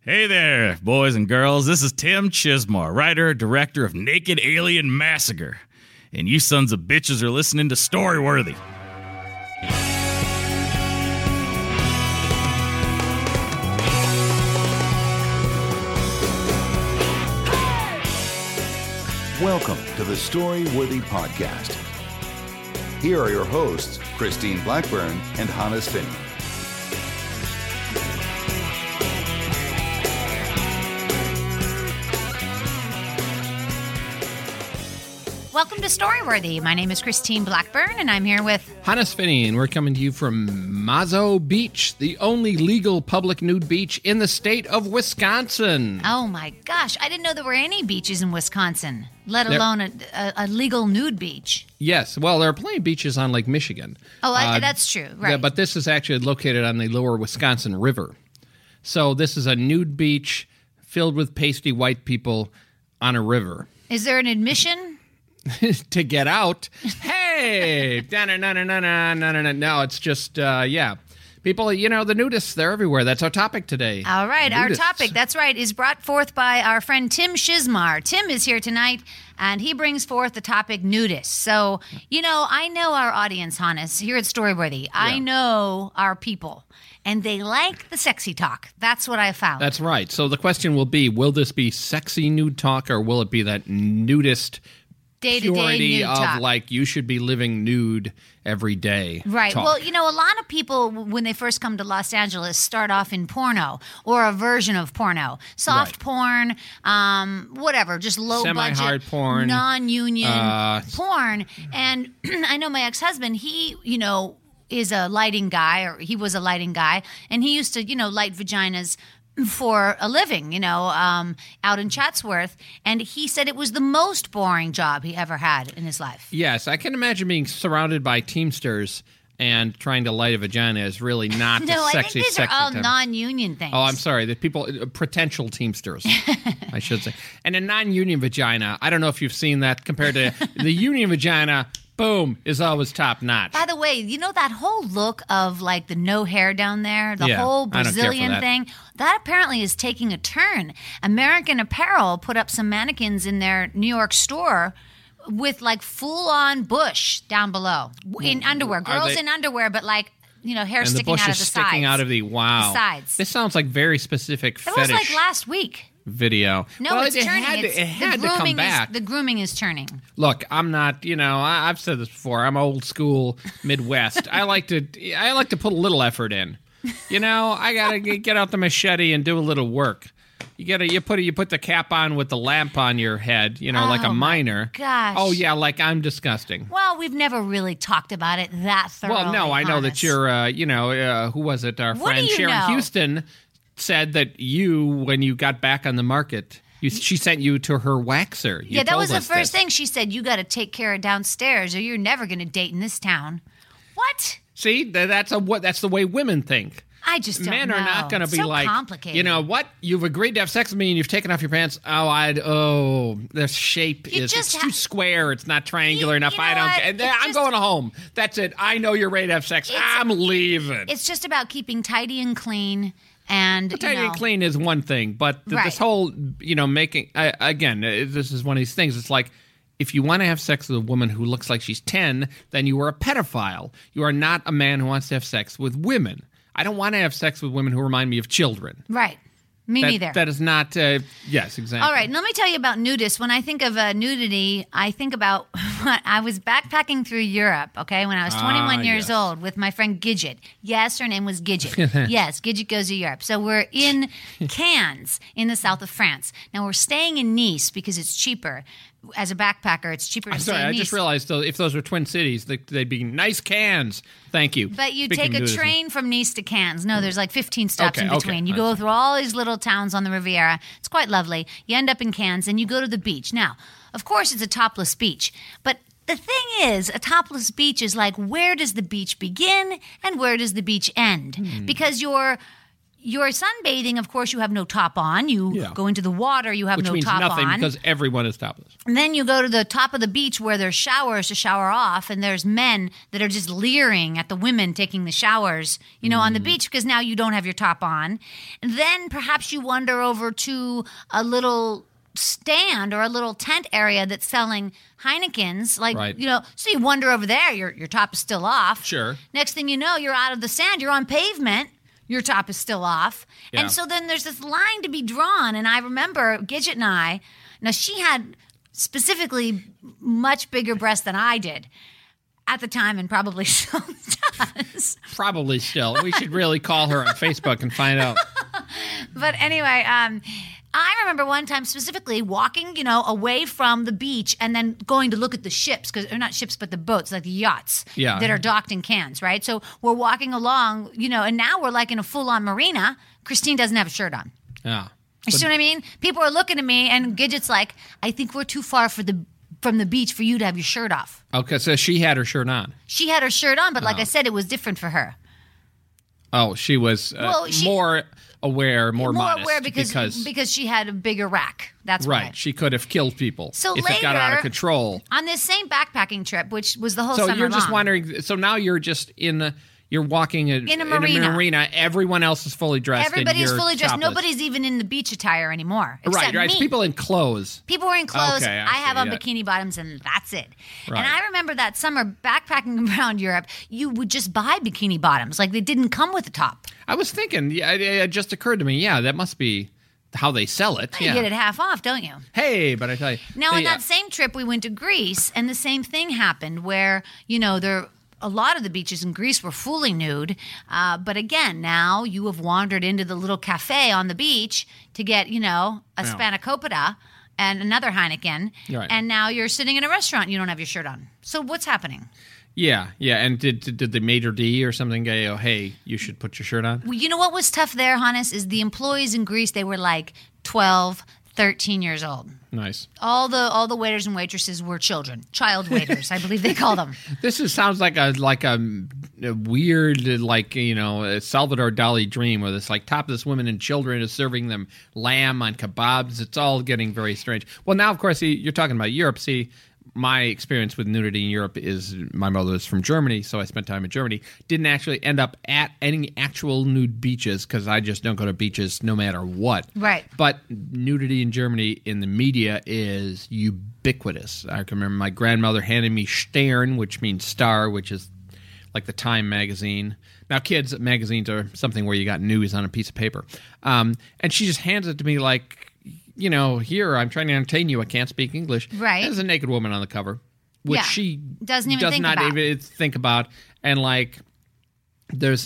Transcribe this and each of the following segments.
Hey there, boys and girls. This is Tim Chismar, writer, director of Naked Alien Massacre. And you sons of bitches are listening to Storyworthy. Welcome to the Storyworthy Podcast. Here are your hosts, Christine Blackburn and Hannes Finney. Welcome to Storyworthy. My name is Christine Blackburn, and I'm here with Hannes Finney, and we're coming to you from Mazo Beach, the only legal public nude beach in the state of Wisconsin. Oh my gosh, I didn't know there were any beaches in Wisconsin, let alone a legal nude beach. Yes, well, there are plenty of beaches on Lake Michigan. Oh, that's true, right. Yeah, but this is actually located on the lower Wisconsin River. So this is a nude beach filled with pasty white people on a river. Is there an admission? To get out. Hey! No, it's just, people, you know, the nudists, they're everywhere. That's our topic today. All right, nudists. Our topic, that's right, is brought forth by our friend Tim Chismar. Tim is here tonight, and he brings forth the topic nudists. So, you know, I know our audience, Hannes, here at Storyworthy. Yeah. I know our people, and they like the sexy talk. That's what I found. That's right. So the question will be, will this be sexy nude talk, or will it be that nudist day-to-day nude of talk. Like you should be living nude every day. Right. Talk. Well, you know, a lot of people when they first come to Los Angeles start off in porno or a version of porno, soft porn, whatever, just low semi-hard budget, porn, non-union porn. And I know my ex-husband, he, you know, is a lighting guy, or he was a lighting guy, and he used to, you know, light vaginas for a living, you know, out in Chatsworth. And he said it was the most boring job he ever had in his life. Yes, I can imagine being surrounded by Teamsters and trying to light a vagina is really not No, the sexy, I think these are all term. non-union things. Oh, I'm sorry. The people, potential Teamsters, I should say. And a non-union vagina, I don't know if you've seen that compared to the union vagina. Boom, is always top notch. By the way, you know that whole look of like the no hair down there, the whole Brazilian thing, that apparently is taking a turn. American Apparel put up some mannequins in their New York store with like full-on bush down below in underwear. Girls in underwear, but like, you know, hair sticking out of the sides. And the bush is sticking out of the, wow. The sides. This sounds like very specific It fetish. was like last week. Video. No, well, it's turning. It had to come back. The grooming is turning. Look, I'm not. You know, I've said this before. I'm old school Midwest. I like to put a little effort in. You know, I gotta get out the machete and do a little work. You put the cap on with the lamp on your head. You know, like a miner. Gosh. Oh yeah, like I'm disgusting. Well, we've never really talked about it that thoroughly. Well, no, I know that you're. Who was it? Our friend Sharon Houston said that when you got back on the market, she sent you to her waxer. Yeah, that was the first thing she said. You got to take care of downstairs, or you're never going to date in this town. What? See, that's the way women think. I just don't know. Men are not going to be so like, complicated. You know what? You've agreed to have sex with me, and you've taken off your pants. The shape is too square. It's not triangular enough. I'm going home. That's it. I know you're ready to have sex. I'm leaving. It's just about keeping tidy and clean. And tidy and clean is one thing, but this whole, making again, this is one of these things. It's like, if you want to have sex with a woman who looks like she's 10, then you are a pedophile. You are not a man who wants to have sex with women. I don't want to have sex with women who remind me of children. Right. Me neither. That is not, yes, exactly. All right, let me tell you about nudists. When I think of nudity, I think about I was backpacking through Europe, okay, when I was 21 years old with my friend Gidget. Yes, her name was Gidget. Yes, Gidget goes to Europe. So we're in Cannes in the south of France. Now we're staying in Nice because it's cheaper. As a backpacker, it's cheaper to stay in Nice. I just realized, though, if those were twin cities, they'd be nice Cannes. Thank you. But you take a train from Nice to Cannes. No, there's like 15 stops in between. You go through all these little towns on the Riviera. It's quite lovely. You end up in Cannes, and you go to the beach. Now, of course, it's a topless beach, but the thing is, a topless beach is like, where does the beach begin and where does the beach end? Because you're You're sunbathing, of course, you have no top on. You go into the water, you have Which no means top nothing on. because everyone is topless. And then you go to the top of the beach where there's showers to shower off, and there's men that are just leering at the women taking the showers, on the beach because now you don't have your top on. And then perhaps you wander over to a little stand or a little tent area that's selling Heinekens, so you wander over there, your top is still off. Sure. Next thing you know, you're out of the sand, you're on pavement. Your top is still off. Yeah. And so then there's this line to be drawn. And I remember Gidget and I, now she had specifically much bigger breasts than I did at the time and probably still does. Probably still. We should really call her on Facebook and find out. But anyway, I remember one time specifically walking, away from the beach and then going to look at the ships, or not ships, but the boats, like the yachts that are docked in Cairns, right? So we're walking along, and now we're like in a full-on marina. Christine doesn't have a shirt on. Yeah. You see what I mean? People are looking at me, and Gidget's like, I think we're too far from the beach for you to have your shirt off. Okay, so she had her shirt on. She had her shirt on, but like I said, it was different for her. Oh, she was more aware, more modest. More aware because she had a bigger rack. That's right. Why. She could have killed people so if later, it got out of control. On this same backpacking trip, which was the whole summer long. So you're just wondering. So now you're just you're walking in a marina. Everyone else is fully dressed. Everybody's fully dressed. Topless. Nobody's even in the beach attire anymore. Right. Me. It's people in clothes. People were in clothes. Okay, I have on bikini bottoms, and that's it. Right. And I remember that summer backpacking around Europe, you would just buy bikini bottoms. Like they didn't come with a top. I was thinking, it just occurred to me, that must be how they sell it. You get it half off, don't you? Hey, but I tell you. Now, on that same trip, we went to Greece, and the same thing happened where, a lot of the beaches in Greece were fully nude. But again, now you have wandered into the little cafe on the beach to get, a spanakopita and another Heineken. Right. And now you're sitting in a restaurant and you don't have your shirt on. So what's happening? Yeah. And did the maitre d' or something go, hey, you should put your shirt on? Well, you know what was tough there, Hannes, is the employees in Greece, they were like 12, 13 years old. Nice. All the waiters and waitresses were children, child waiters, I believe they call them. This sounds like a weird, a Salvador Dali dream where this topless women and children is serving them lamb on kebabs. It's all getting very strange. Well, now, of course, you're talking about Europe. See, my experience with nudity in Europe is my mother is from Germany, so I spent time in Germany. Didn't actually end up at any actual nude beaches because I just don't go to beaches no matter what. Right. But nudity in Germany in the media is ubiquitous. I can remember my grandmother handed me Stern, which means star, which is like the Time magazine. Now, kids, magazines are something where you got news on a piece of paper. And she just hands it to me like, here, I'm trying to entertain you. I can't speak English. Right. There's a naked woman on the cover, which she does not even think about. And there's,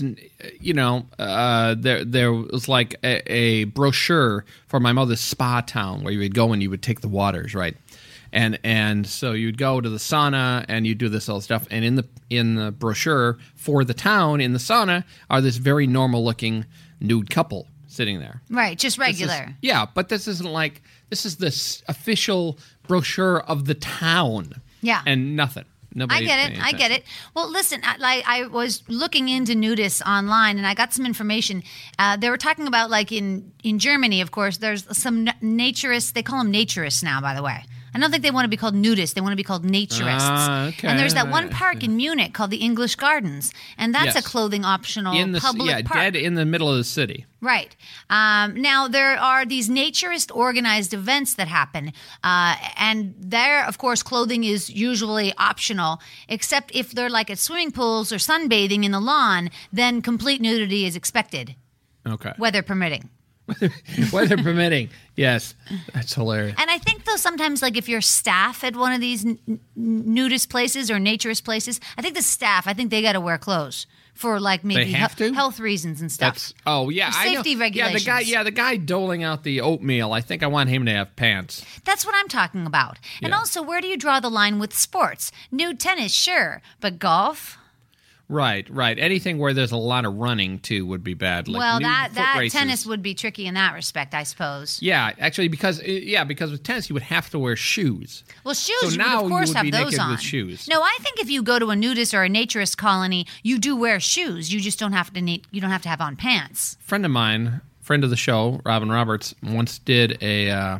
there was like a brochure for my mother's spa town where you would go and you would take the waters, right? And so you'd go to the sauna and you do this all stuff. And in the brochure for the town in the sauna are this very normal looking nude couple sitting there. Right, just regular. But this isn't this is this official brochure of the town. Yeah. And nothing. Nobody. I get it. Well, listen, I was looking into nudists online, and I got some information. They were talking about, in Germany, of course, there's some naturists. They call them naturists now, by the way. I don't think they want to be called nudists. They want to be called naturists. Okay. And there's that one park in Munich called the English Gardens, and that's a clothing optional public park. Dead in the middle of the city. Right. Now, there are these naturist organized events that happen, and there, of course, clothing is usually optional, except if they're at swimming pools or sunbathing in the lawn, then complete nudity is expected. Okay. Weather permitting. Weather permitting. Yes. That's hilarious. And I think, though, sometimes, if you're staff at one of these nudist places or naturist places, I think the staff, they got to wear clothes for, maybe health reasons and stuff. Safety regulations. The guy doling out the oatmeal, I think I want him to have pants. That's what I'm talking about. And also, where do you draw the line with sports? Nude tennis, sure, but golf? Right. Anything where there's a lot of running, too, would be bad. Like well, nude that foot races. tennis would be tricky in that respect, I suppose. Yeah, actually, because with tennis, you would have to wear shoes. Well, shoes, So you now would, of course, you would have be those naked on. with shoes. No, I think if you go to a nudist or a naturist colony, you do wear shoes. You just don't have to have on pants. Friend of mine, friend of the show, Robin Roberts, once did a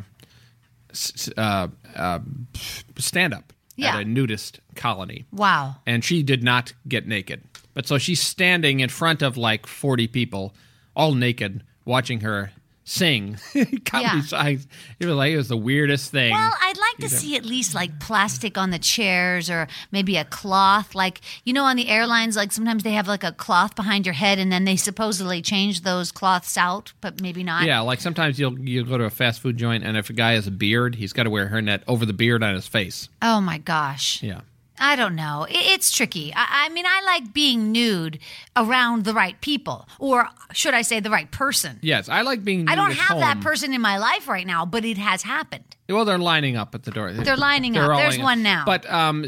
stand-up Yeah. at a nudist colony. Wow. And she did not get naked. But so she's standing in front of like 40 people, all naked, watching her sing comedy songs. It was the weirdest thing. Well, I'd like to see at least like plastic on the chairs or maybe a cloth. Like, on the airlines, like sometimes they have like a cloth behind your head and then they supposedly change those cloths out, but maybe not. Yeah, like sometimes you'll go to a fast food joint and if a guy has a beard, he's got to wear a hairnet over the beard on his face. Oh my gosh. Yeah. I don't know. It's tricky. I mean, I like being nude around the right people, or should I say the right person. Yes, I like being nude I don't at have that home. person in my life right now, but it has happened. Well, they're lining up at the door. They're lining They're up. all There's lining one up. now. But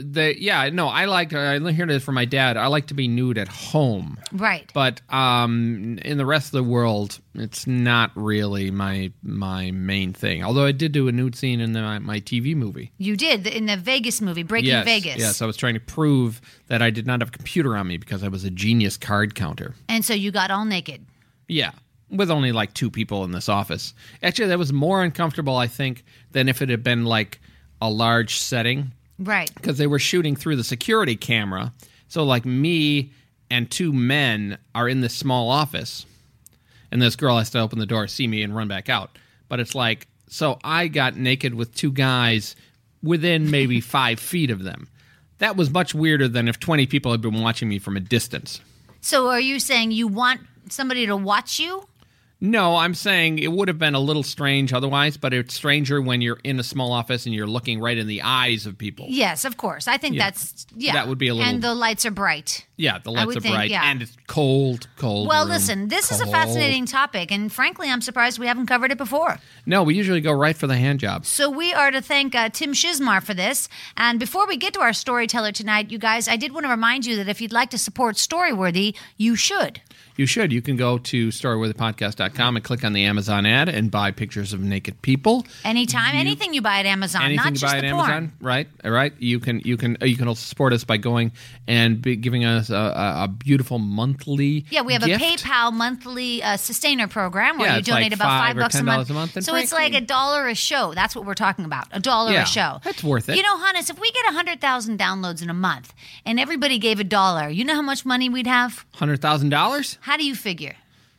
I hear this from my dad. I like to be nude at home. Right. But in the rest of the world, it's not really my main thing. Although I did do a nude scene in my TV movie. You did in the Vegas movie, Breaking Vegas. Yes, I was trying to prove that I did not have a computer on me because I was a genius card counter. And so you got all naked. Yeah, with only like 2 people in this office. Actually, that was more uncomfortable, I think, than if it had been like a large setting. Right. Because they were shooting through the security camera. So like me and 2 men are in this small office. And this girl has to open the door, see me, and run back out. But it's like, so I got naked with 2 guys within maybe 5 feet of them. That was much weirder than if 20 people had been watching me from a distance. So are you saying you want somebody to watch you? No, I'm saying it would have been a little strange otherwise, but it's stranger when you're in a small office and you're looking right in the eyes of people. Yes, of course. I think that's, That would be a little... And the lights are bright. Yeah, the lights are think, bright, yeah. and it's cold Well, room. listen, this is a Cold. fascinating topic, and frankly, I'm surprised we haven't covered it before. No, we usually go right for the hand job. So we are to thank Tim Shizmar for this. And before we get to our storyteller tonight, you guys, I did want to remind you that if you'd like to support Storyworthy, you should. You should. You can go to storyworthypodcast.com and click on the Amazon ad and buy pictures of naked people. Anytime, anything you buy at Amazon, Anything not you just buy at the porn. Amazon, right? All right. You can also support us by going and giving us a beautiful monthly. Yeah, we have gift. a PayPal monthly sustainer program where Yeah, you it's donate like about $5 or $5 a month. $10 a month, and So it's like frankly- $1 a show. That's what we're talking about. $1 Yeah, a show. that's worth it. You know, Hannes, if we get 100,000 downloads in a month and everybody gave $1, you know how much money we'd have? $100,000? How do you figure?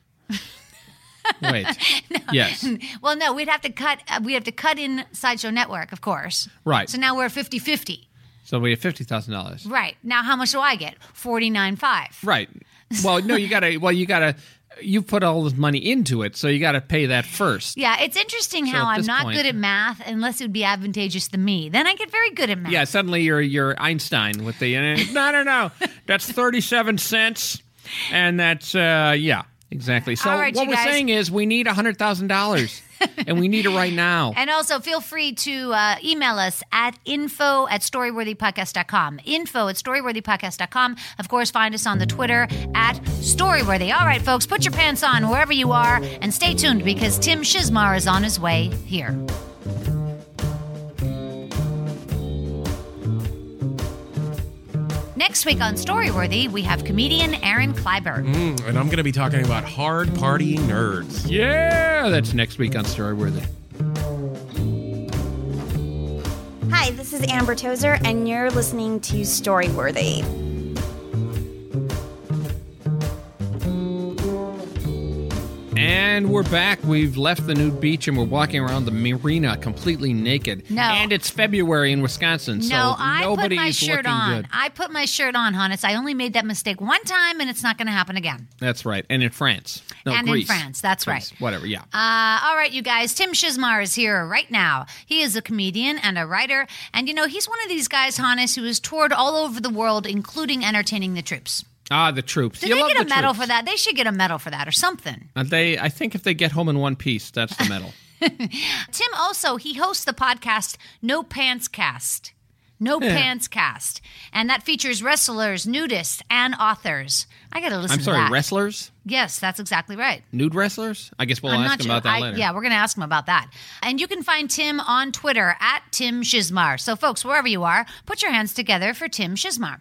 Wait. Yes. Well, no, we'd have to cut in Sideshow Network, of course. Right. So now we're 50-50. So we have $50,000. Right. Now how much do I get? $49,500. Right. Well, no, you put all this money into it, so you got to pay that first. Yeah, it's interesting how at I'm this not point- good at math unless it would be advantageous to me. Then I get very good at math. Yeah, suddenly you're Einstein with the no. That's 37 cents, and that's yeah, exactly. So All right, what you we're guys. saying is we need $100,000, and we need it right now. And also feel free to email us at info@storyworthypodcast.com. Info@storyworthypodcast.com. Of course, find us on the Twitter at Storyworthy. All right, folks, put your pants on wherever you are and stay tuned because Tim Shizmar is on his way here. Next week on Storyworthy, we have comedian Aaron Kleiber. And I'm going to be talking about hard party nerds. Yeah, that's next week on Storyworthy. Hi, this is Amber Tozer, and you're listening to Storyworthy. And we're back. We've left the nude beach and we're walking around the marina completely naked. No. And it's February in Wisconsin, so No, I put nobody's my shirt looking on. good. I put my shirt on, Hannes. I only made that mistake one time, and it's not going to happen again. That's right. And in France. No, And in Greece. France, that's Greece. right. Whatever, yeah. All right, you guys. Tim Shizmar is here right now. He is a comedian and a writer. And, you know, he's one of these guys, Hannes, who has toured all over the world, including entertaining the troops. The troops. Did You they love get a the medal troops. for that? They should get a medal for that or something. I think if they get home in one piece, that's the medal. Tim also, he hosts the podcast No Pants Cast. No Pants Cast. And that features wrestlers, nudists, and authors. I got to listen to that. I'm sorry, wrestlers? Yes, that's exactly right. Nude wrestlers? I guess we'll I'm ask not him sure. about that later. Yeah, we're going to ask him about that. And you can find Tim on Twitter at Tim Shizmar. So, folks, wherever you are, put your hands together for Tim Shizmar.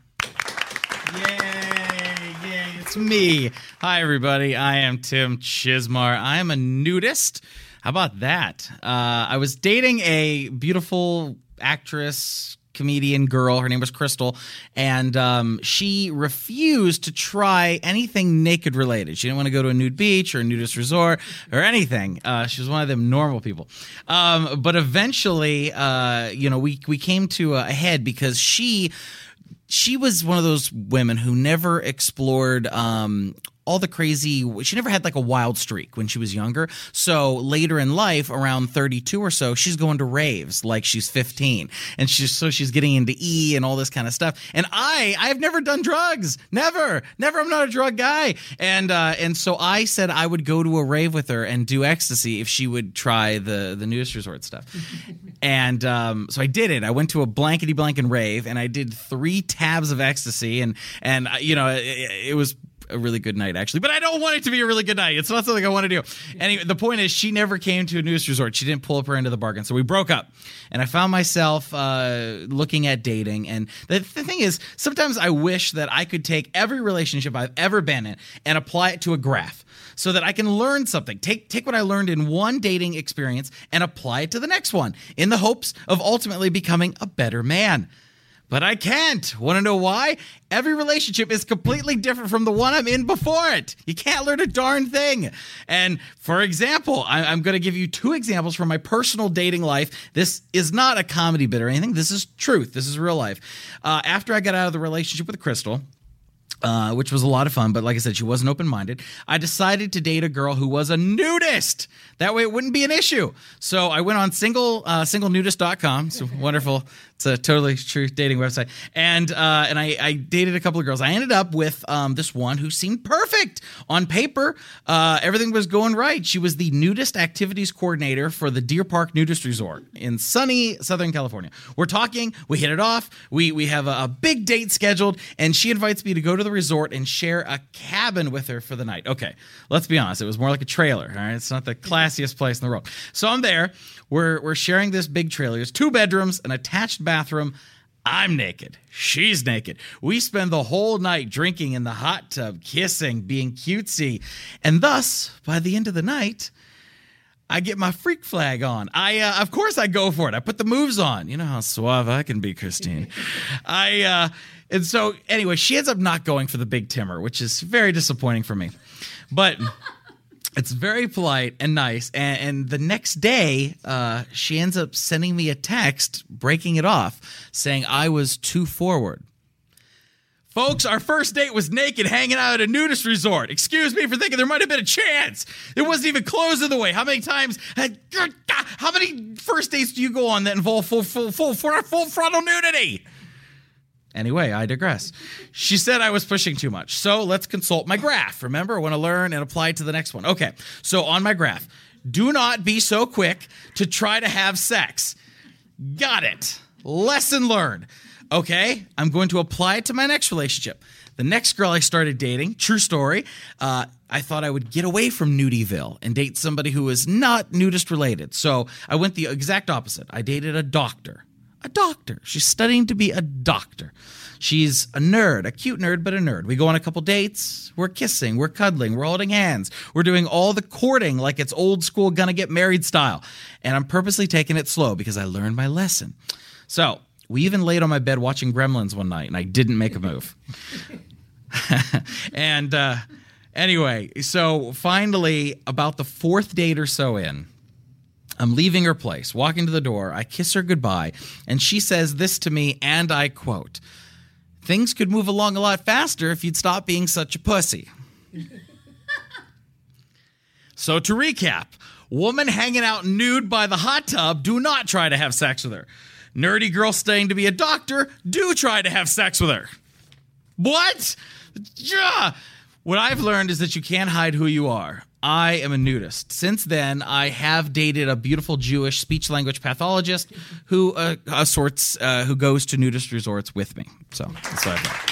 Yay, it's me. Hi, everybody. I am Tim Shizmar. I am a nudist. How about that? I was dating a beautiful actress, comedian girl. Her name was Crystal, and she refused to try anything naked related. She didn't want to go to a nude beach or a nudist resort or anything. She was one of them normal people. But eventually, we came to a head because she was one of those women who never explored all the crazy. She never had like a wild streak when she was younger. So later in life, around 32 or so, she's going to raves like she's 15, and she's getting into E and all this kind of stuff. And I've never done drugs, never. I'm not a drug guy. And so I said I would go to a rave with her and do ecstasy if she would try the nudist resort stuff. And so I did it. I went to a blankety blanket rave, and I did 3 tabs of ecstasy, and it was a really good night, actually, but I don't want it to be a really good night. It's not something I want to do. Anyway, the point is, she never came to a nudist resort. She didn't pull up her end of the bargain, so we broke up. And I found myself looking at dating. And the thing is, sometimes I wish that I could take every relationship I've ever been in and apply it to a graph, so that I can learn something. Take what I learned in one dating experience and apply it to the next one, in the hopes of ultimately becoming a better man. But I can't. Want to know why? Every relationship is completely different from the one I'm in before it. You can't learn a darn thing. And for example, I'm going to give you 2 examples from my personal dating life. This is not a comedy bit or anything. This is truth. This is real life. After I got out of the relationship with Crystal, which was a lot of fun, but like I said, she wasn't open-minded, I decided to date a girl who was a nudist. That way it wouldn't be an issue. So I went on singlenudist.com. It's wonderful. It's a totally true dating website. And I dated a couple of girls. I ended up with this one who seemed perfect on paper. Everything was going right. She was the nudist activities coordinator for the Deer Park Nudist Resort in sunny Southern California. We're talking. We hit it off. We have a big date scheduled, and she invites me to go to the resort and share a cabin with her for the night. Okay, let's be honest. It was more like a trailer. All right, it's not the classiest place in the world. So I'm there. We're sharing this big trailer. There's 2 bedrooms, an attached bathroom. I'm naked. She's naked. We spend the whole night drinking in the hot tub, kissing, being cutesy. And thus, by the end of the night, I get my freak flag on. Of course I go for it. I put the moves on. You know how suave I can be, Christine. And so anyway, she ends up not going for the big Timmer, which is very disappointing for me. But it's very polite and nice. And the next day, she ends up sending me a text, breaking it off, saying I was too forward. Folks, our first date was naked, hanging out at a nudist resort. Excuse me for thinking there might have been a chance. It wasn't even close to the way. How many first dates do you go on that involve full frontal nudity? Anyway, I digress. She said I was pushing too much. So let's consult my graph. Remember, I want to learn and apply it to the next one. Okay, so on my graph, do not be so quick to try to have sex. Got it. Lesson learned. Okay, I'm going to apply it to my next relationship. The next girl I started dating, true story, I thought I would get away from Nudiville and date somebody who was not nudist related. So I went the exact opposite. I dated a doctor. A doctor. She's studying to be a doctor. She's a nerd, a cute nerd, but a nerd. We go on a couple dates. We're kissing. We're cuddling. We're holding hands. We're doing all the courting like it's old school gonna get married style. And I'm purposely taking it slow because I learned my lesson. So we even laid on my bed watching Gremlins one night, and I didn't make a move. And anyway, so finally, about the 4th date or so in, I'm leaving her place, walking to the door. I kiss her goodbye, and she says this to me, and I quote, "Things could move along a lot faster if you'd stop being such a pussy." So to recap, woman hanging out nude by the hot tub, do not try to have sex with her. Nerdy girl studying to be a doctor, do try to have sex with her. What? Yeah. What I've learned is that you can't hide who you are. I am a nudist. Since then, I have dated a beautiful Jewish speech-language pathologist who goes to nudist resorts with me. So that's what I've done.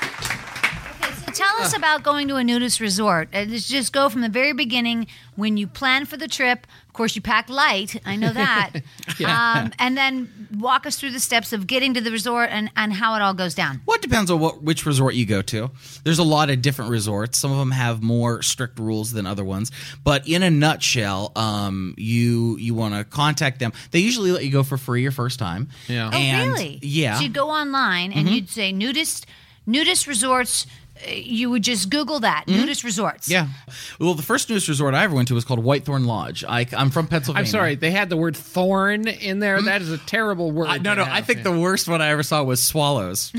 Tell us about going to a nudist resort. Let's just go from the very beginning when you plan for the trip. Of course, you pack light. I know that. And then walk us through the steps of getting to the resort and how it all goes down. Well, it depends on which resort you go to. There's a lot of different resorts. Some of them have more strict rules than other ones. But in a nutshell, you want to contact them. They usually let you go for free your first time. Yeah. Oh, really? Yeah. So you'd go online and you'd say nudist resorts. You would just Google that, nudist resorts. Yeah. Well, the first nudist resort I ever went to was called Whitethorn Lodge. I'm from Pennsylvania. I'm sorry, they had the word thorn in there. That is a terrible word. No, I think the worst one I ever saw was swallows.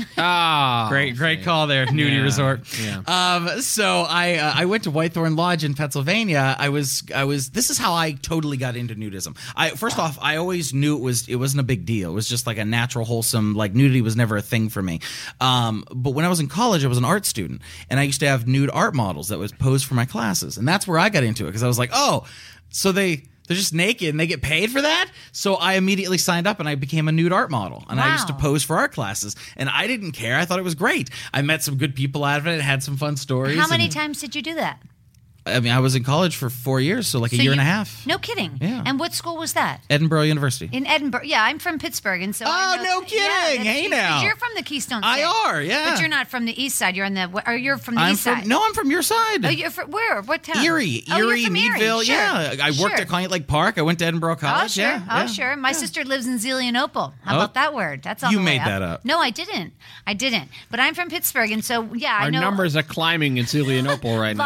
Great call there, nudie resort. Yeah. So I went to Whitethorn Lodge in Pennsylvania. I was. This is how I totally got into nudism. First off, I always knew it wasn't a big deal. It was just like a natural, wholesome. Like nudity was never a thing for me. But when I was in college, I was an art student. And I used to have nude art models that was posed for my classes. And that's where I got into it because I was like, oh, so they're just naked and they get paid for that? So I immediately signed up and I became a nude art model. And I used to pose for art classes. And I didn't care. I thought it was great. I met some good people out of it. Had some fun stories. How many times did you do that? I mean, I was in college for 4 years, so a year and a half. No kidding. Yeah. And what school was that? Edinburgh University. In Edinburgh. Yeah, I'm from Pittsburgh, and so. Oh, no kidding! Hey now, you're from the Keystone State. I are, yeah. But you're not from the East Side. You're you're from the East Side. No, I'm from your side. Oh, you're from where? What town? Erie, Meadville. Sure. Yeah, I worked at Conant Lake Park. I went to Edinburgh College. Oh, sure. Yeah. Sure. My sister lives in Zelienople. How about that word? That's all. You the way made up. that up. No, I didn't. But I'm from Pittsburgh, and so I know. Our numbers are climbing in Zelienople right now.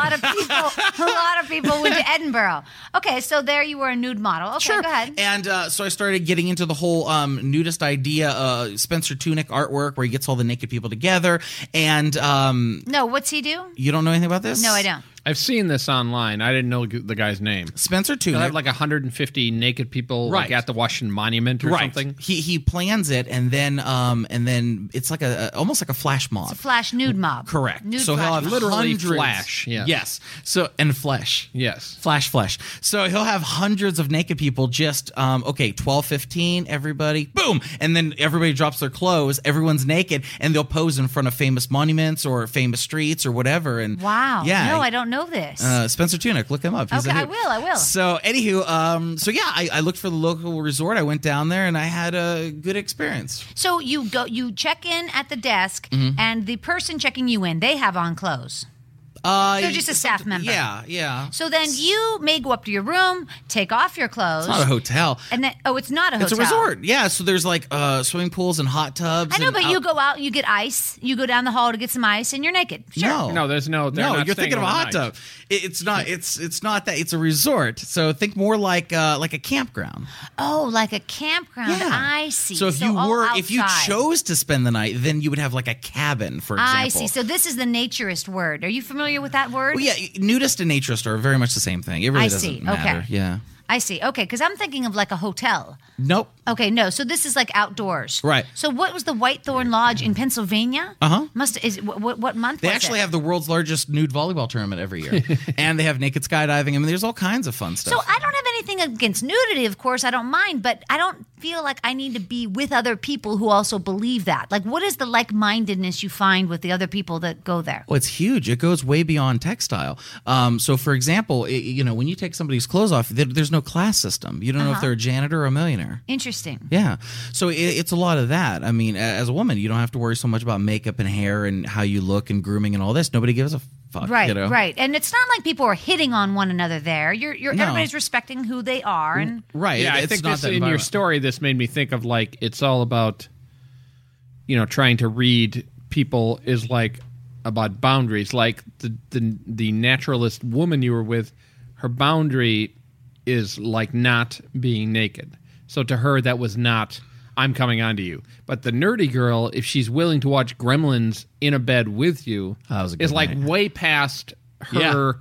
A lot of people went to Edinburgh. Okay, so there you were a nude model. Okay, sure. Go ahead. And so I started getting into the whole nudist idea, Spencer Tunick artwork, where he gets all the naked people together. And no, what's he do? You don't know anything about this? No, I don't. I've seen this online. I didn't know the guy's name. Spencer Tunick. They have 150 naked people at the Washington Monument or something. He plans it, and then it's like almost like a flash mob. It's a flash nude mob. Correct. Nude so he'll have literally hundreds. Flash. Yeah. Yes. So and flesh. Yes. Flash. So he'll have hundreds of naked people. Just 12, 15, everybody, boom, and then everybody drops their clothes. Everyone's naked, and they'll pose in front of famous monuments or famous streets or whatever. And wow. Yeah. No, I don't know this. Spencer Tunick, look him up. He's I will. So, anywho, I looked for the local resort. I went down there, and I had a good experience. So you check in at the desk, and the person checking you in, they have on clothes. They're just a staff member. Yeah. So then you may go up to your room, take off your clothes. It's not a hotel. And then, it's not a hotel. It's a resort. Yeah. So there's swimming pools and hot tubs. I know, but you go out, you get ice. You go down the hall to get some ice, and you're naked. Sure. No, there's no. No, you're thinking of a hot tub. It's not. It's not that. It's a resort. So think more like a campground. Oh, like a campground. Yeah. I see. So if you chose to spend the night, then you would have like a cabin, for example. I see. So this is the naturist word. Are you familiar with that word? Well, yeah, nudist and naturist are very much the same thing. It really doesn't matter. Okay. Yeah. I see. Okay, because I'm thinking of like a hotel. Nope. Okay, no. So this is like outdoors. Right. So what was the Whitethorn Lodge in Pennsylvania? Uh-huh. What month They was actually it? have the world's largest nude volleyball tournament every year. And they have naked skydiving. I mean, there's all kinds of fun stuff. So I don't have anything against nudity, of course. I don't mind. But I don't feel like I need to be with other people who also believe that. Like, what is the like-mindedness you find with the other people that go there? Well, it's huge. It goes way beyond textile. So, for example, when you take somebody's clothes off, there's no class system. You don't know if they're a janitor or a millionaire. Interesting. Yeah. So it's a lot of that. I mean, as a woman, you don't have to worry so much about makeup and hair and how you look and grooming and all this. Nobody gives a fuck. Right, you know? right. And it's not like people are hitting on one another there. No. Everybody's respecting who they are. And right. Yeah, I it's think not this, that in your environment. story, this made me think of it's all about, trying to read people is about boundaries. Like the naturalist woman you were with, her boundary is not being naked. So to her, that was not, I'm coming on to you. But the nerdy girl, if she's willing to watch Gremlins in a bed with you, is way past her,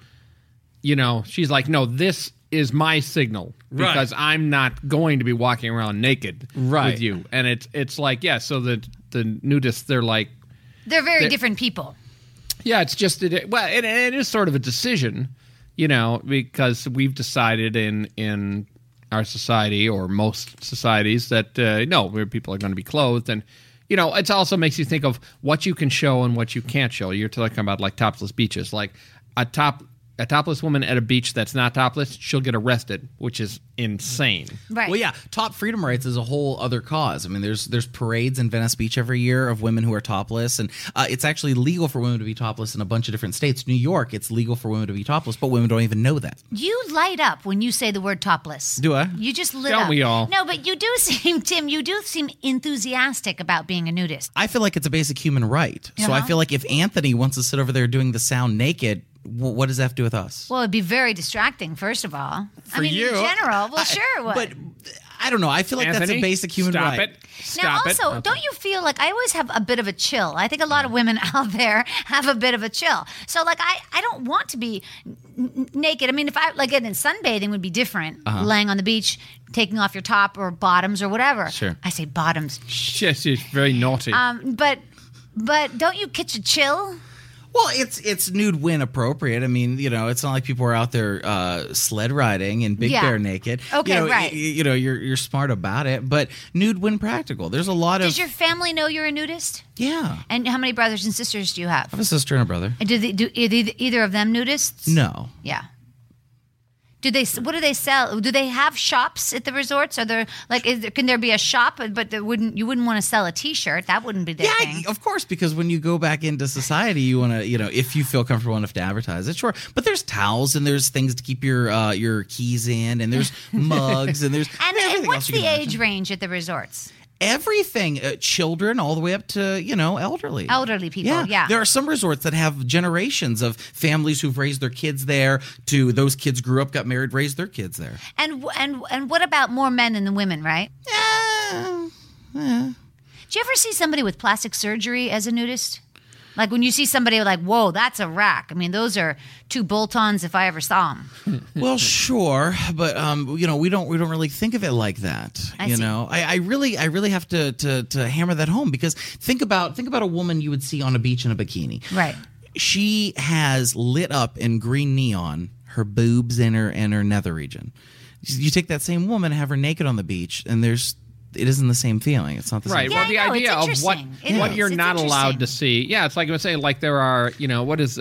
she's like, no, this is my signal because I'm not going to be walking around naked with you. And it's so the nudists, they're very different people. Yeah, it's just, it is sort of a decision. because we've decided in our society or most societies that no, where people are going to be clothed, and it also makes you think of what you can show and what you can't show. You're talking about like topless beaches, like a topless woman at a beach that's not topless, she'll get arrested, which is insane. Right. Well, yeah, top freedom rights is a whole other cause. I mean, there's parades in Venice Beach every year of women who are topless, and it's actually legal for women to be topless in a bunch of different states. New York, it's legal for women to be topless, but women don't even know that. You light up when you say the word topless. Do I? You just lit Don't up. we all? No, but you do seem, Tim, enthusiastic about being a nudist. I feel like it's a basic human right. So I feel like if Anthony wants to sit over there doing the sound naked, what does that have to do with us? Well, it'd be very distracting, first of all. For you. In general. Well, sure. What? But I don't know. I feel like Anthony, that's a basic human stop right. It. Now, Stop also, it. don't you feel like I always have a bit of a chill? I think a lot of women out there have a bit of a chill. So, like, I don't want to be naked. I mean, if I, like, and then sunbathing would be different. Laying on the beach, taking off your top or bottoms or whatever. Sure. I say bottoms. Yes, it's very naughty. But don't you catch a chill? Well, it's nude when appropriate. I mean, it's not like people are out there sled riding and Big Bear naked. Okay, right. You're smart about it, but nude when practical. There's a lot of. Does your family know you're a nudist? Yeah. And how many brothers and sisters do you have? I have a sister and a brother. And do either of them nudists? No. Yeah. What do they sell? Do they have shops at the resorts? Are there can there be a shop? But you wouldn't want to sell a T-shirt. That wouldn't be their thing. Of course, because when you go back into society, you want to, if you feel comfortable enough to advertise it, sure. But there's towels and there's things to keep your keys in, and there's mugs and there's And everything what's else you the can age imagine. range at the resorts? Everything, children all the way up to elderly. Elderly people, yeah. There are some resorts that have generations of families who've raised their kids there. To those kids grew up, got married, raised their kids there. And what about more men than the women? Right? Do you ever see somebody with plastic surgery as a nudist? Like when you see somebody like, whoa, that's a rack. I mean, those are 2 bolt-ons if I ever saw them. Well, sure, but we don't really think of it like that. I see. I really have to hammer that home, because think about a woman you would see on a beach in a bikini. Right. She has lit up in green neon her boobs and her nether region. You take that same woman, have her naked on the beach, and it isn't the same feeling. It's not the Right. same. Well, the I know, idea it's of interesting. what It you're is. It's not allowed to interesting. see. Yeah, it's like I was saying, like there are, what is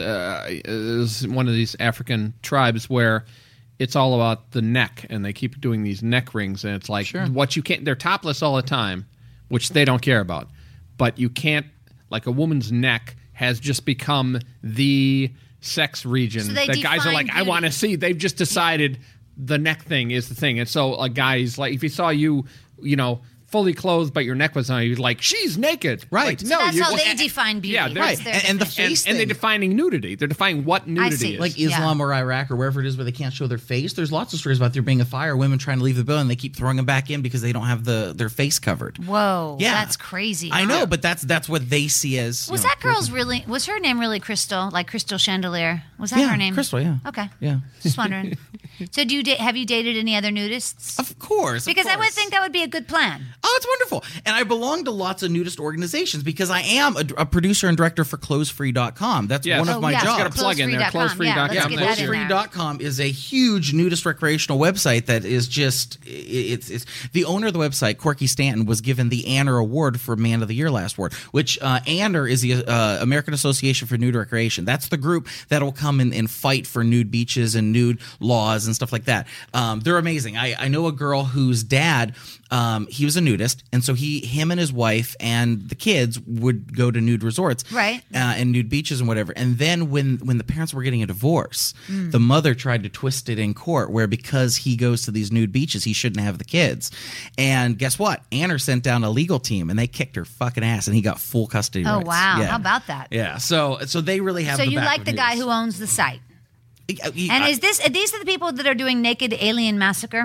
one of these African tribes where it's all about the neck, and they keep doing these neck rings, and it's like what you can't. They're topless all the time, which they don't care about, but you can't. Like a woman's neck has just become the sex region So they that guys are define like, I want to beauty. see. They've just decided the neck thing is the thing, and so a guy's like, if he saw you, fully clothed, but your neck was on, he was like, she's naked. Right. Like, So no, That's you- how they define beauty. Yeah, That's right. their And the definition. face and they're thing. defining nudity. They're defining what nudity see. is. Like Islam or Iraq or wherever it is where they can't show their face. There's lots of stories about there being a fire, women trying to leave the building, they keep throwing them back in because they don't have their face covered. Whoa, Yeah. that's crazy. I huh? know, but that's what they see as. Was that girl's really? Was her name really Crystal? Like Crystal Chandelier? Was that Yeah, her name? Crystal, yeah. Okay. Yeah. Just wondering. So, have you dated any other nudists? Of course. Because I would think that would be a good plan. Oh, it's wonderful. And I belong to lots of nudist organizations because I am a producer and director for ClothesFree.com. That's Yes. one of Oh, my yeah. jobs. Got a plug in there. Closefree.com. Yeah, let's Closefree.com. get that in there. ClothesFree.com is a huge nudist recreational website that is just it's the owner of the website, Corky Stanton, was given the Anner Award for Man of the Year last award, which Anner is the American Association for Nude Recreation. That's the group that will come and fight for nude beaches and nude laws and stuff like that. They're amazing. I know a girl whose dad, he was a nudist, and so him and his wife and the kids would go to nude resorts, Right. and nude beaches and whatever. And then when the parents were getting a divorce, the mother tried to twist it in court, where because he goes to these nude beaches, he shouldn't have the kids. And guess what? Anner sent down a legal team, and they kicked her fucking ass, and he got full custody Oh rights. wow! Yeah. How about that? Yeah. So they really have. So the you back like of the guy nudists. who owns the site? And And are these the people that are doing Naked Alien Massacre?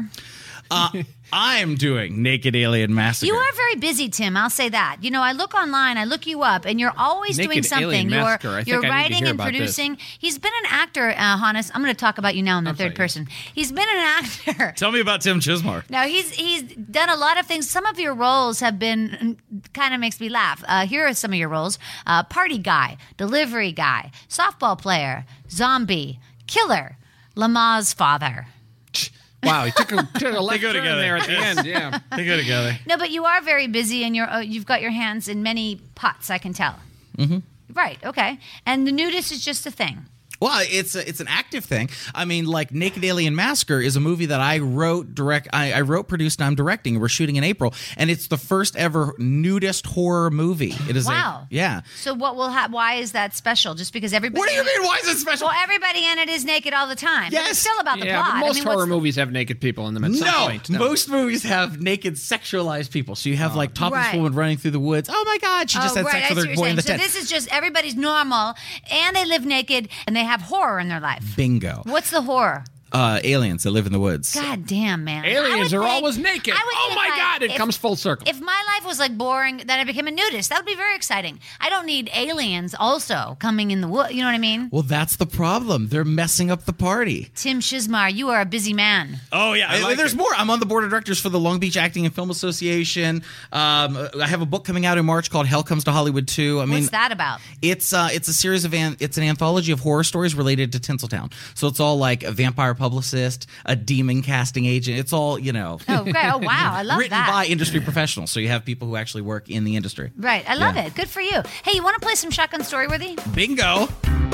I'm doing Naked Alien Massacre. You are very busy, Tim. I'll say that. I look online, I look you up, and you're always Naked doing something. Alien Massacre. I think You're I need to writing hear and about this. producing. He's been an actor, Hannes. I'm going to talk about you now in the third sorry. person. He's been an actor. Tell me about Tim Chismar. Now he's done a lot of things. Some of your roles have been kind of makes me laugh. Here are some of your roles: party guy, delivery guy, softball player, zombie, killer, Lama's father. Wow, he took a left go turn together. there at the end. Yeah. They go together. No, but you are very busy, and you've got your hands in many pots. I can tell. Mm-hmm. Right. Okay. And the nudist is just a thing. Well, it's an active thing. I mean, like Naked Alien Massacre is a movie that I wrote, produced, and I'm directing. We're shooting in April, and it's the first ever nudist horror movie. It is Wow. yeah. So what will why is that special? Just because everybody? What do you mean? Why is it special? Well, everybody in it is naked all the time. Yes. But it's still about the Yeah, plot. but most I mean, horror what's the- movies have naked people in them at some point. No. Most movies have naked sexualized people. So you have like topless Right. woman running through the woods. Oh my God, she just had right, sex I with see her what boy you're in the saying. tent. So this is just everybody's normal, and they live naked, and they have horror in their life. Bingo. What's the horror? Aliens that live in the woods. God damn, man. Aliens I are would think- always naked. I would Oh think, my like, God, it comes full circle. If my life was like boring, then I became a nudist. That would be very exciting. I don't need aliens also coming in the wood. You know what I mean? Well, that's the problem. They're messing up the party. Tim Shizmar, you are a busy man. Oh yeah, there's more. I'm on the board of directors for the Long Beach Acting and Film Association. I have a book coming out in March called Hell Comes to Hollywood 2. I mean, What's that about? It's a series of it's an anthology of horror stories related to Tinseltown. So it's all like a vampire publicist, a demon casting agent. It's all, you know. Oh, great. Oh, wow. I love written that. by industry professionals. So you have people who actually work in the industry. Right. I love Yeah. it. Good for you. Hey, you want to play some Shotgun Storyworthy? Bingo.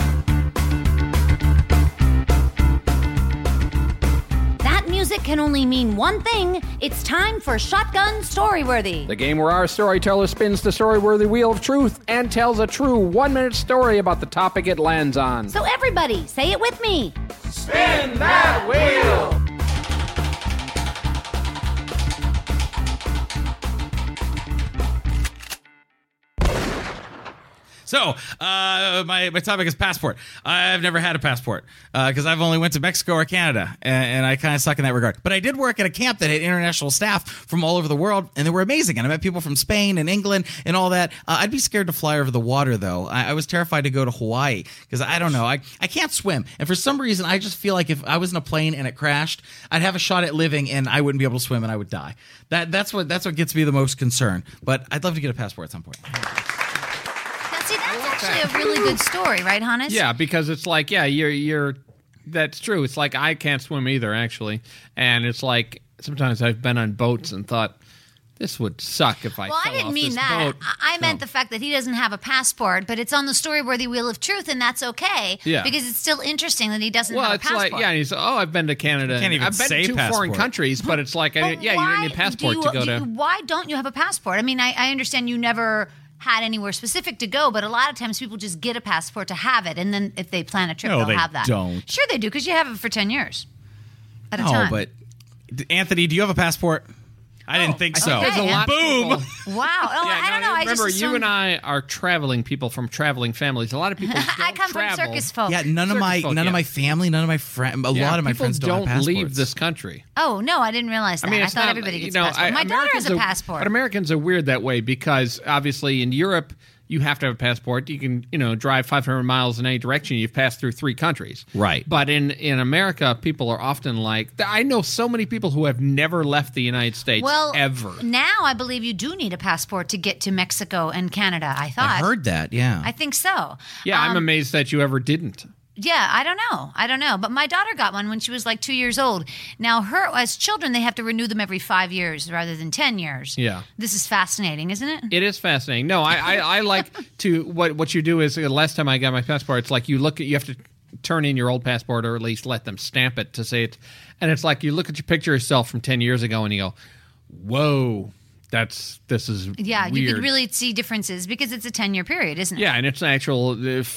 That music can only mean one thing. It's time for Shotgun Storyworthy. The game where our storyteller spins the story-worthy wheel of truth and tells a true 1-minute story about the topic it lands on. So everybody, say it with me. Spin that wheel! So, my topic is passport. I've never had a passport because I've only went to Mexico or Canada, and I kind of suck in that regard. But I did work at a camp that had international staff from all over the world, and they were amazing. And I met people from Spain and England and all that. I'd be scared to fly over the water, though. I was terrified to go to Hawaii because I don't know. I can't swim. And for some reason, I just feel like if I was in a plane and it crashed, I'd have a shot at living, and I wouldn't be able to swim, and I would die. That's what gets me the most concerned. But I'd love to get a passport at some point. See, that's actually a really good story, right, Hannes? Yeah, because it's like, yeah, you're that's true. It's like I can't swim either, actually. And it's like sometimes I've been on boats and thought, this would suck if I Well, I fell didn't off mean this that. boat. I meant the fact that he doesn't have a passport, but it's on the Storyworthy Wheel of Truth, and that's okay. Yeah. Because it's still interesting that he doesn't Well, have a it's passport. like, yeah, and he's, I've been to Canada. Can't even I've been say to 2 passport. foreign countries, but it's like, But you don't why need a passport do to go to. Why don't you have a passport? I mean, I understand you never had anywhere specific to go, but a lot of times people just get a passport to have it, and then if they plan a trip, No, they'll they have that. don't. Sure they do, because you have it for 10 years at a No, time. but Anthony, do you have a passport? I didn't think I so. think there's a lot of Boom. people- Wow. Oh, Yeah, I don't no, know. I remember, just you assumed- and I are traveling people from traveling families. A lot of people don't I come travel. from circus folk. Yeah, none of my folk, none yeah. of my family, none of my friends, a Yeah, lot of my people friends don't have passports. leave this country. Oh, no, I didn't realize that. I, it's thought not, everybody gets you know, a passport. My daughter has a Americans passport. But Americans are weird that way because obviously in Europe you have to have a passport. You can, drive 500 miles in any direction. You've passed through 3 countries. Right. But in America, people are often like, I know so many people who have never left the United States ever. Now I believe you do need a passport to get to Mexico and Canada, I thought. I heard that. Yeah. I think so. Yeah, I'm amazed that you ever didn't. Yeah, I don't know. But my daughter got one when she was like 2 years old. Now, as children, they have to renew them every 5 years rather than 10 years. Yeah. This is fascinating, isn't it? It is fascinating. No, I like to what you do is the last time I got my passport, it's like you have to turn in your old passport or at least let them stamp it to say it. And it's like you look at your picture of yourself from 10 years ago and you go, whoa, this is Yeah, weird. you could really see differences because it's a 10-year period, isn't it? Yeah, and it's an actual,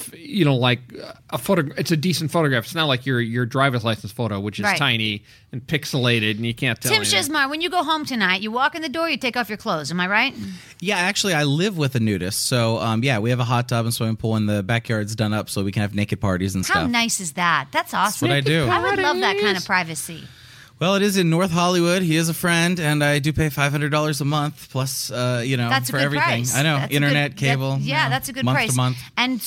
like a photo. It's a decent photograph. It's not like your driver's license photo, which is Right. tiny and pixelated, and you can't tell. Tim anything. Shizmar, when you go home tonight, you walk in the door, you take off your clothes. Am I right? Yeah, actually, I live with a nudist, so yeah, we have a hot tub and swimming pool, and the backyard's done up so we can have naked parties and How stuff. nice is that? That's awesome. what I do. I would love that kind of privacy. Well, it is in North Hollywood. He is a friend, and I do pay $500 a month plus, That's a for good everything. price. I know, That's a internet, good- cable. that's a good month price. to month. And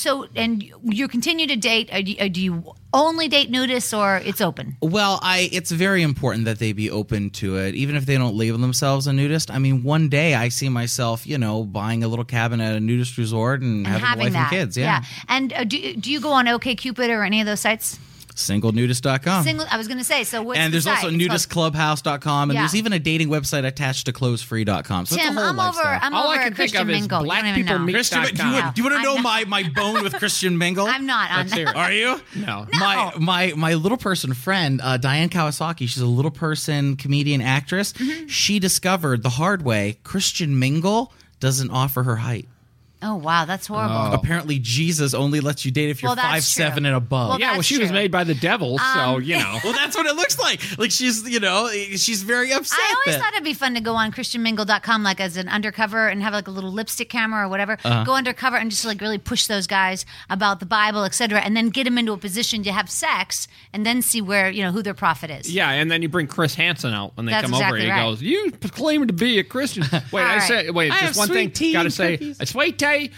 you continue to date. Do you only date nudists, or it's open? Well, it's very important that they be open to it, even if they don't label themselves a nudist. I mean, one day I see myself, buying a little cabin at a nudist resort and having a wife that. and kids. Yeah. And do you go on OkCupid or any of those sites? SingleNudist.com. I was going to say, so what's And there's the site? also nudistclubhouse.com, and there's even a dating website attached to closefree.com. So Tim, it's a whole I'm lifestyle. over I can at think Christian of is Mingle. You don't even know. blackpeoplemeet.com. Christian, do you want to know my bone with Christian Mingle? I'm not on that. Are you? No. My little person friend, Diane Kawasaki, she's a little person comedian actress. Mm-hmm. She discovered the hard way Christian Mingle doesn't offer her height. Oh, wow, that's horrible. Apparently, Jesus only lets you date if you're Well, that's 5'7" true. and above. Well, Yeah, well, that's she was true. made by the devil, so, you know. Well, that's what it looks like. Like she's very upset. I always that- thought it'd be fun to go on ChristianMingle.com like as an undercover and have like a little lipstick camera or whatever. Go undercover and just like really push those guys about the Bible, etc., and then get them into a position to have sex and then see where who their prophet is. Yeah, and then you bring Chris Hansen out when they That's come over. exactly He right. goes, "You claim to be a Christian." Wait, All just I one have thing. sweet tea Got to and say, cookies. a sweet tea.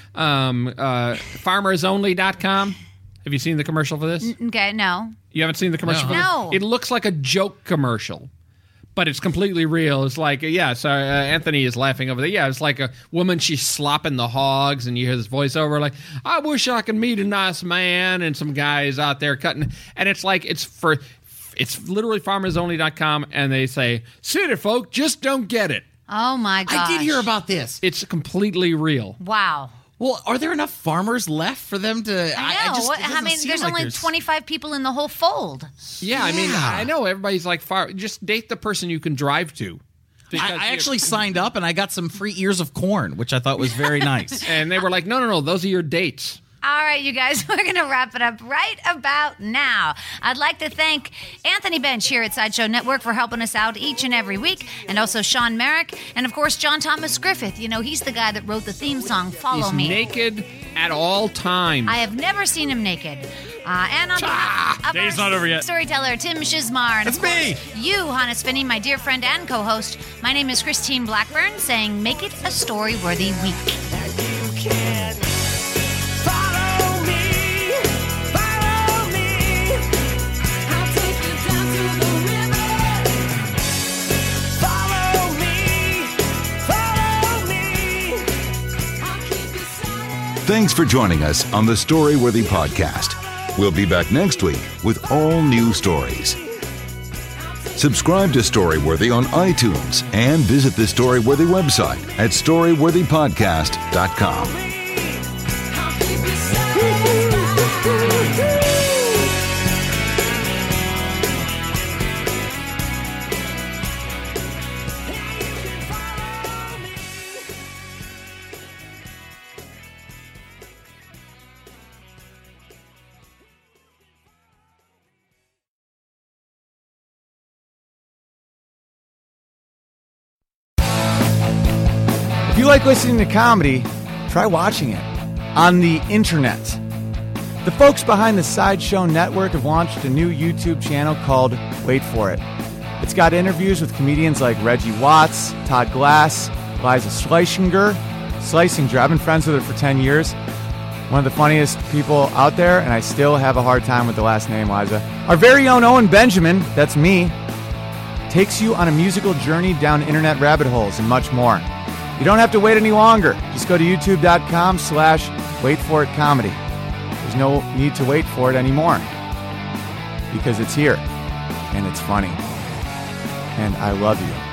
FarmersOnly.com. Have you seen the commercial for this? Okay, no. You haven't seen the commercial for this? No. It looks like a joke commercial, but it's completely real. It's like, Anthony is laughing over there. Yeah, it's like a woman, she's slopping the hogs, and you hear this voiceover like, I wish I could meet a nice man, and some guys out there cutting. And it's like, it's literally FarmersOnly.com, and they say, city folk just don't get it. Oh my gosh. I did hear about this. It's completely real. Wow. Well, are there enough farmers left for them to? I know. it doesn't seem there's like only 25 people in the whole fold. Yeah, I mean, I know everybody's like, just date the person you can drive to. I actually signed up and I got some free ears of corn, which I thought was very nice. And they were like, no, those are your dates. All right, you guys, we're going to wrap it up right about now. I'd like to thank Anthony Bench here at Sideshow Network for helping us out each and every week, and also Sean Merrick, and of course, John Thomas Griffith. He's the guy that wrote the theme song, Follow He's Me. naked at all times. I have never seen him naked. And on behalf of Day's our not over yet. storyteller, Tim Shizmar, and That's of course, me. you, Hannes Finney, my dear friend and co-host, my name is Christine Blackburn, saying make it a story-worthy week. Thanks for joining us on the Storyworthy Podcast. We'll be back next week with all new stories. Subscribe to Storyworthy on iTunes and visit the Storyworthy website at storyworthypodcast.com. If you like listening to comedy, try watching it on the internet. The folks behind the Sideshow Network have launched a new YouTube channel called Wait For It. It's got interviews with comedians like Reggie Watts, Todd Glass, Liza Schlesinger. I've been friends with her for 10 years. One of the funniest people out there, and I still have a hard time with the last name, Liza. Our very own Owen Benjamin, that's me, takes you on a musical journey down internet rabbit holes and much more. You don't have to wait any longer. Just go to youtube.com/waitforitcomedy. There's no need to wait for it anymore because it's here and it's funny. And I love you.